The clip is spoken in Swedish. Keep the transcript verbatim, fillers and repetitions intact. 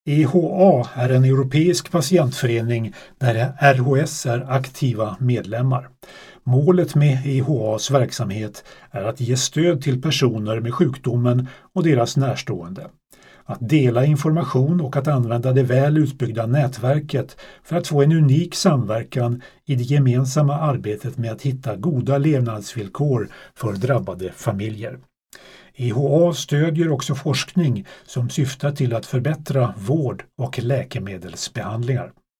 E H A är en europeisk patientförening där R H S är aktiva medlemmar. Målet med E H A:s verksamhet är att ge stöd till personer med sjukdomen och deras närstående. Att dela information och att använda det väl utbyggda nätverket för att få en unik samverkan i det gemensamma arbetet med att hitta goda levnadsvillkor för drabbade familjer. E H A stödjer också forskning som syftar till att förbättra vård och läkemedelsbehandlingar.